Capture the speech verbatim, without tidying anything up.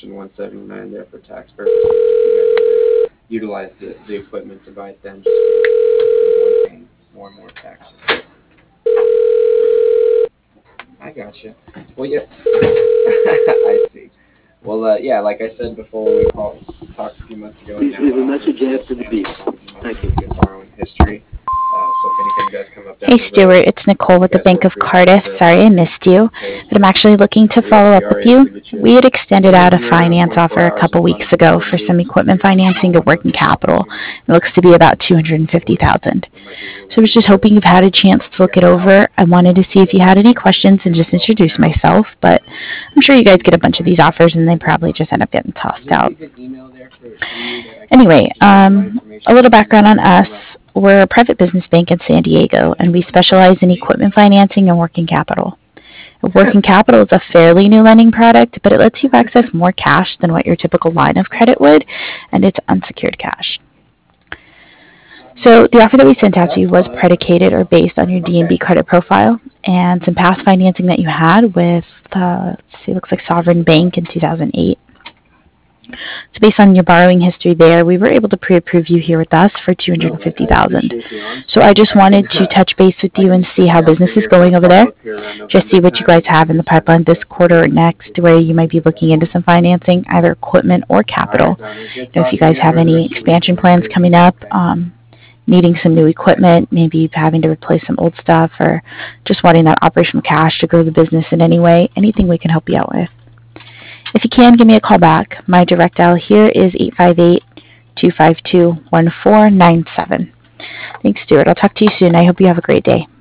section one seventy-nine there for tax purposes. If you guys ever utilize the, the equipment to buy it then, just avoid paying more and more taxes. I gotcha. Well, yeah. I see. Well, uh, yeah, like I said before, when we called, talked a few months ago, Please now leave a offers message still after the stands beep. as long as you Thank maintain you. a good borrowing history. Uh, so if anything does come up down Hey the road, Stuart, it's Nicole you with the guys Bank feel of free to reach Cardiff. out to us Sorry I and missed you, pay but I'm so. actually looking to But yeah, follow we up are with able you. to get you We had extended out a in and around finance twenty-four offer a hours couple as long weeks as you ago afford to for do some it. equipment There's a financing small to number of working those capital. opportunities It looks to be about uh, moving forward, so two hundred fifty thousand dollars. that might be a little So I was bit just easier hoping you've had a uh, chance to to look get it us out. over. I wanted to see if So you had any hopefully things questions are and going just well for introduce now. myself, but I'm sure you guys get a bunch of these offers and they As probably well. just end up getting Is tossed there a out. good email there for, for you that I can Anyway, just provide um, a information little to when background things on do come up? us. We're a private business bank in San Diego, and we specialize in equipment financing and working capital. Working capital is a fairly new lending product, but it lets you access more cash than what your typical line of credit would, and it's unsecured cash. So the offer that we sent out to you was predicated or based on your D N B credit profile and some past financing that you had with, uh, let's see, it looks like Sovereign Bank in two thousand eight. So based on your borrowing history there, we were able to pre-approve you here with us for two hundred fifty thousand dollars. So I just wanted to touch base with you and see how business is going over there. Just see what you guys have in the pipeline this quarter or next, where you might be looking into some financing, either equipment or capital. You know, if you guys have any expansion plans coming up, um, needing some new equipment, maybe having to replace some old stuff, or just wanting that operational cash to grow the business in any way, anything we can help you out with. If you can, give me a call back. My direct dial here is eight five eight, two five two, one four nine seven. Thanks, Stuart. I'll talk to you soon. I hope you have a great day.